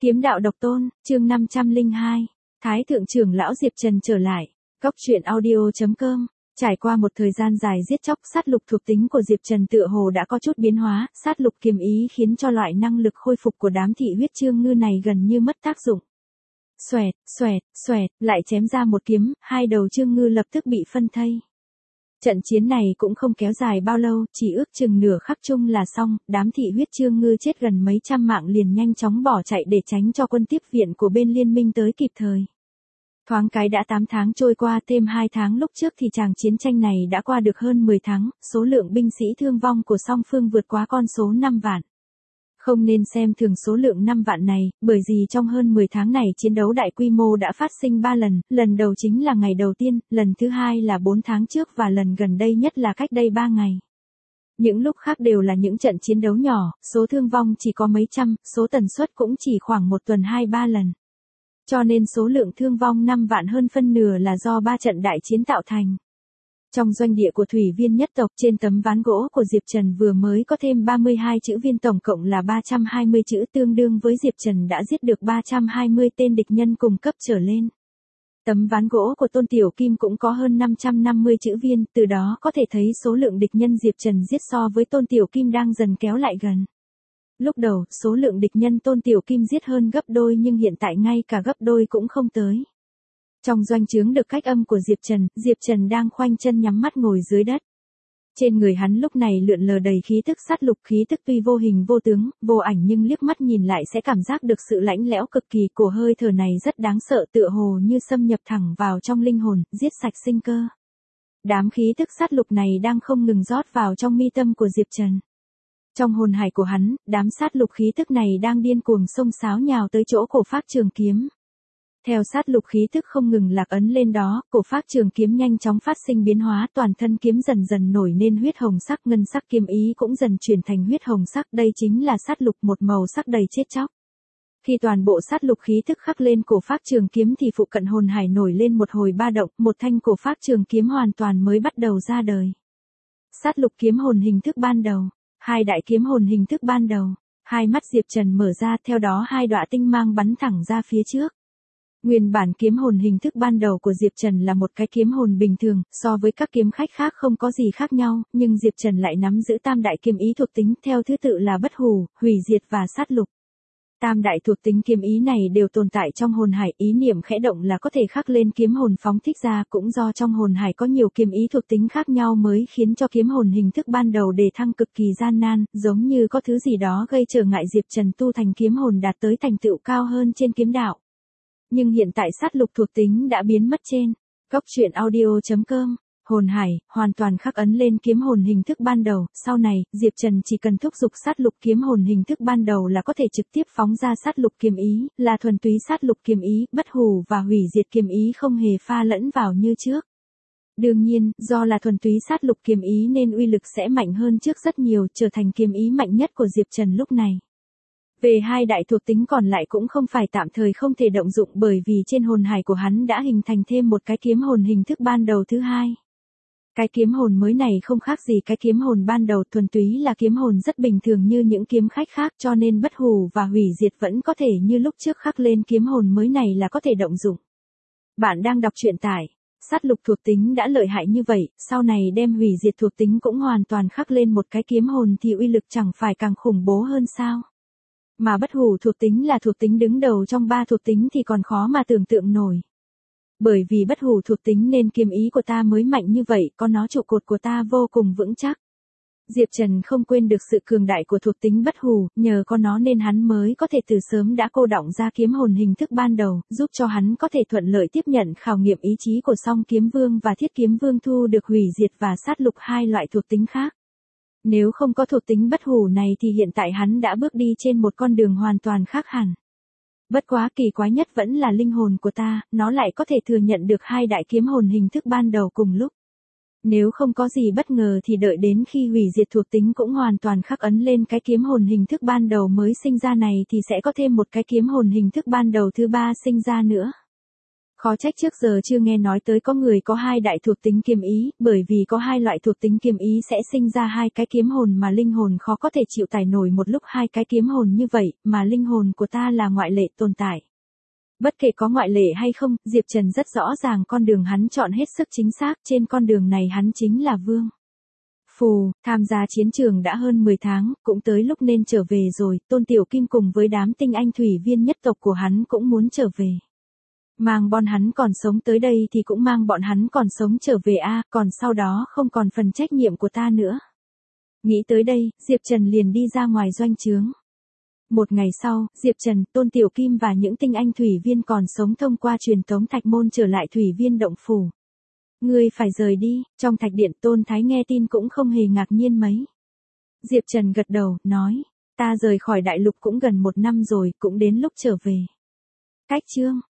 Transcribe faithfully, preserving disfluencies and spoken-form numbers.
Kiếm đạo độc tôn, chương năm trăm lẻ hai. Thái thượng trưởng lão Diệp Trần trở lại. Góc truyện audio chấm com. Trải qua một thời gian dài giết chóc, sát lục thuộc tính của Diệp Trần tựa hồ đã có chút biến hóa, sát lục kiếm ý khiến cho loại năng lực khôi phục của đám thị huyết chương ngư này gần như mất tác dụng. Xoẹt, xoẹt, xoẹt, lại chém ra một kiếm, hai đầu chương ngư lập tức bị phân thây. Trận chiến này cũng không kéo dài bao lâu, chỉ ước chừng nửa khắc chung là xong, đám thị huyết chương ngư chết gần mấy trăm mạng liền nhanh chóng bỏ chạy để tránh cho quân tiếp viện của bên liên minh tới kịp thời. Thoáng cái đã tám tháng trôi qua, thêm hai tháng lúc trước thì tràng chiến tranh này đã qua được hơn mười tháng, số lượng binh sĩ thương vong của song phương vượt quá con số năm vạn. Không nên xem thường số lượng năm vạn này, bởi vì trong hơn mười tháng này chiến đấu đại quy mô đã phát sinh ba lần, lần đầu chính là ngày đầu tiên, lần thứ hai là bốn tháng trước và lần gần đây nhất là cách đây ba ngày. Những lúc khác đều là những trận chiến đấu nhỏ, số thương vong chỉ có mấy trăm, số tần suất cũng chỉ khoảng một tuần hai ba lần. Cho nên số lượng thương vong năm vạn hơn phân nửa là do ba trận đại chiến tạo thành. Trong doanh địa của thủy viên nhất tộc, trên tấm ván gỗ của Diệp Trần vừa mới có thêm ba mươi hai chữ viên, tổng cộng là ba trăm hai mươi chữ, tương đương với Diệp Trần đã giết được ba trăm hai mươi tên địch nhân cùng cấp trở lên. Tấm ván gỗ của Tôn Tiểu Kim cũng có hơn năm trăm năm mươi chữ viên, từ đó có thể thấy số lượng địch nhân Diệp Trần giết so với Tôn Tiểu Kim đang dần kéo lại gần. Lúc đầu, số lượng địch nhân Tôn Tiểu Kim giết hơn gấp đôi nhưng hiện tại ngay cả gấp đôi cũng không tới. Trong doanh trướng được cách âm của Diệp Trần, Diệp Trần đang khoanh chân nhắm mắt ngồi dưới đất. Trên người hắn lúc này lượn lờ đầy khí tức sát lục, khí tức tuy vô hình vô tướng, vô ảnh nhưng liếc mắt nhìn lại sẽ cảm giác được sự lạnh lẽo cực kỳ, của hơi thở này rất đáng sợ, tựa hồ như xâm nhập thẳng vào trong linh hồn, giết sạch sinh cơ. Đám khí tức sát lục này đang không ngừng rót vào trong mi tâm của Diệp Trần. Trong hồn hải của hắn, đám sát lục khí tức này đang điên cuồng xông xáo nhào tới chỗ cổ phác trường kiếm. Theo sát lục khí tức không ngừng lạc ấn lên đó, cổ phác trường kiếm nhanh chóng phát sinh biến hóa, toàn thân kiếm dần dần nổi nên huyết hồng sắc, ngân sắc kiếm ý cũng dần chuyển thành huyết hồng sắc, đây chính là sát lục, một màu sắc đầy chết chóc. Khi toàn bộ sát lục khí tức khắc lên cổ phác trường kiếm thì phụ cận hồn hải nổi lên một hồi ba động, một thanh cổ phác trường kiếm hoàn toàn mới bắt đầu ra đời. Sát lục kiếm hồn hình thức ban đầu, hai đại kiếm hồn hình thức ban đầu, hai mắt Diệp Trần mở ra, theo đó hai đọa tinh mang bắn thẳng ra phía trước. Nguyên bản kiếm hồn hình thức ban đầu của Diệp Trần là một cái kiếm hồn bình thường, so với các kiếm khách khác không có gì khác nhau, nhưng Diệp Trần lại nắm giữ tam đại kiếm ý thuộc tính, theo thứ tự là bất hủ, hủy diệt và sát lục. Tam đại thuộc tính kiếm ý này đều tồn tại trong hồn hải, ý niệm khẽ động là có thể khắc lên kiếm hồn phóng thích ra, cũng do trong hồn hải có nhiều kiếm ý thuộc tính khác nhau mới khiến cho kiếm hồn hình thức ban đầu đề thăng cực kỳ gian nan, giống như có thứ gì đó gây trở ngại Diệp Trần tu thành kiếm hồn đạt tới thành tựu cao hơn trên kiếm đạo. Nhưng hiện tại sát lục thuộc tính đã biến mất trên góc truyện audio chấm com. Hồn hải, hoàn toàn khắc ấn lên kiếm hồn hình thức ban đầu, sau này, Diệp Trần chỉ cần thúc giục sát lục kiếm hồn hình thức ban đầu là có thể trực tiếp phóng ra sát lục kiếm ý, là thuần túy sát lục kiếm ý, bất hủ và hủy diệt kiếm ý không hề pha lẫn vào như trước. Đương nhiên, do là thuần túy sát lục kiếm ý nên uy lực sẽ mạnh hơn trước rất nhiều, trở thành kiếm ý mạnh nhất của Diệp Trần lúc này. Về hai đại thuộc tính còn lại cũng không phải tạm thời không thể động dụng, bởi vì trên hồn hải của hắn đã hình thành thêm một cái kiếm hồn hình thức ban đầu thứ hai. Cái kiếm hồn mới này không khác gì cái kiếm hồn ban đầu, thuần túy là kiếm hồn rất bình thường như những kiếm khách khác, cho nên bất hủ và hủy diệt vẫn có thể như lúc trước khắc lên kiếm hồn mới này là có thể động dụng. Bạn đang đọc truyện tải, sát lục thuộc tính đã lợi hại như vậy, sau này đem hủy diệt thuộc tính cũng hoàn toàn khắc lên một cái kiếm hồn thì uy lực chẳng phải càng khủng bố hơn sao? Mà bất hủ thuộc tính là thuộc tính đứng đầu trong ba thuộc tính thì còn khó mà tưởng tượng nổi. Bởi vì bất hủ thuộc tính nên kiếm ý của ta mới mạnh như vậy, có nó trụ cột của ta vô cùng vững chắc. Diệp Trần không quên được sự cường đại của thuộc tính bất hủ, nhờ có nó nên hắn mới có thể từ sớm đã cô đọng ra kiếm hồn hình thức ban đầu, giúp cho hắn có thể thuận lợi tiếp nhận khảo nghiệm ý chí của Song Kiếm Vương và Thiết Kiếm Vương, thu được hủy diệt và sát lục hai loại thuộc tính khác. Nếu không có thuộc tính bất hủ này thì hiện tại hắn đã bước đi trên một con đường hoàn toàn khác hẳn. Bất quá kỳ quái nhất vẫn là linh hồn của ta, nó lại có thể thừa nhận được hai đại kiếm hồn hình thức ban đầu cùng lúc. Nếu không có gì bất ngờ thì đợi đến khi hủy diệt thuộc tính cũng hoàn toàn khắc ấn lên cái kiếm hồn hình thức ban đầu mới sinh ra này thì sẽ có thêm một cái kiếm hồn hình thức ban đầu thứ ba sinh ra nữa. Khó trách trước giờ chưa nghe nói tới có người có hai đại thuộc tính kiêm ý, bởi vì có hai loại thuộc tính kiêm ý sẽ sinh ra hai cái kiếm hồn mà linh hồn khó có thể chịu tải nổi một lúc hai cái kiếm hồn như vậy, mà linh hồn của ta là ngoại lệ tồn tại. Bất kể có ngoại lệ hay không, Diệp Trần rất rõ ràng con đường hắn chọn hết sức chính xác, trên con đường này hắn chính là vương. Phù, tham gia chiến trường đã hơn mười tháng, cũng tới lúc nên trở về rồi, Tôn Tiểu Kim cùng với đám tinh anh thủy viên nhất tộc của hắn cũng muốn trở về. Mang bọn hắn còn sống tới đây thì cũng mang bọn hắn còn sống trở về a, còn sau đó không còn phần trách nhiệm của ta nữa. Nghĩ tới đây, Diệp Trần liền đi ra ngoài doanh trướng. Một ngày sau, Diệp Trần, Tôn Tiểu Kim và những tinh anh thủy viên còn sống thông qua truyền tống thạch môn trở lại thủy viên động phủ. Ngươi phải rời đi, trong thạch điện Tôn Thái nghe tin cũng không hề ngạc nhiên mấy. Diệp Trần gật đầu, nói, ta rời khỏi đại lục cũng gần một năm rồi, cũng đến lúc trở về. Cách chương